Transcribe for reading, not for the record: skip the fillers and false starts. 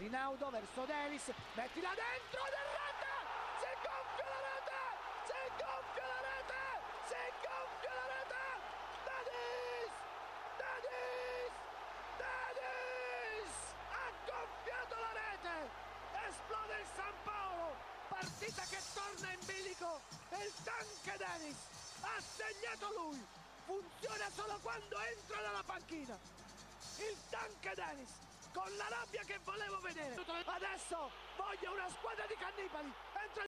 Rinaudo verso Davis, mettila dentro ed è rete! Si gonfia la rete! Si gonfia la rete! Si gonfia la rete! Davis! Davis! Davis! Ha gonfiato la rete! Esplode il San Paolo! Partita che torna in bilico e il Tanque Davis ha segnato lui! Funziona solo quando entra dalla panchina! Il Tanque Davis con la rabbia che volevo vedere. Adesso voglio una squadra di cannibali. Entra